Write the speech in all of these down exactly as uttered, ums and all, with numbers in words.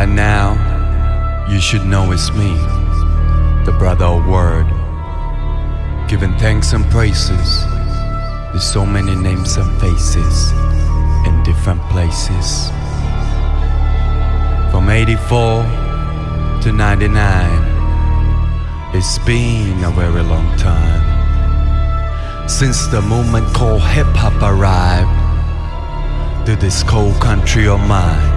now, you should know it's me, the brother of word, giving thanks and praises. There's so many names and faces in different places. From eighty-four to ninety-nine, it's been a very long time since the movement called hip-hop arrived to this cold country of mine.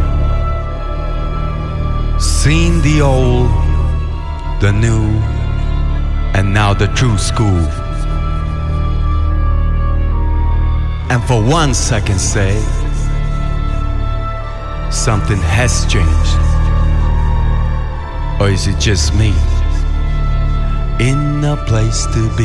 Seen the old, the new, and now the true school. And for once I can say something has changed. Or is it just me in a place to be?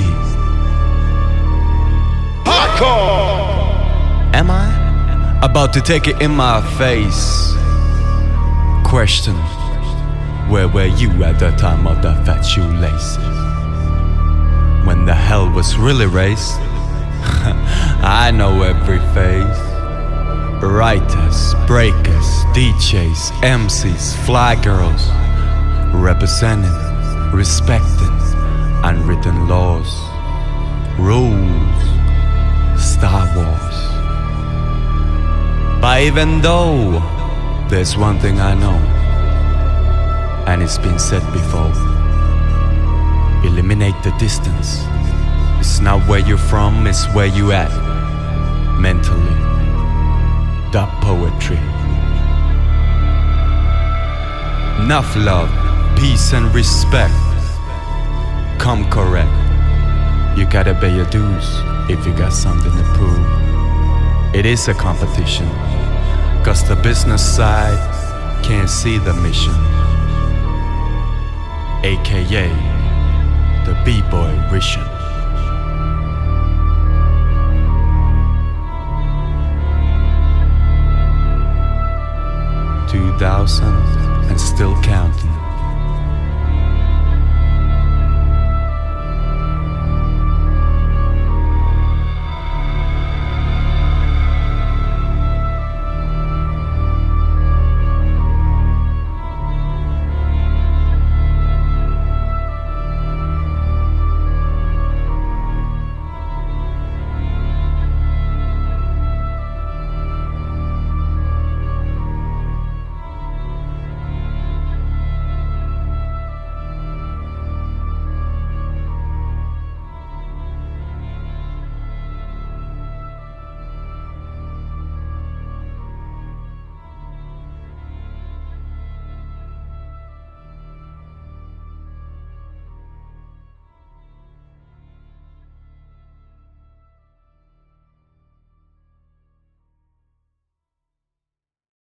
Hardcore! Am I about to take it in my face? Question, where were you at the time of the fat shoelaces? When the hell was really raised? I know every face. Writers, breakers, D Js, M Cs, fly girls, representing, respecting unwritten laws, rules, Star Wars. But even though there's one thing I know, and it's been said before, eliminate the distance. It's not where you're from, it's where you at, mentally. That poetry. Enough love, peace and respect. Come correct. You gotta pay your dues if you got something to prove. It is a competition, cause the business side can't see the mission, aka the B-boy vision. two thousand and still counting.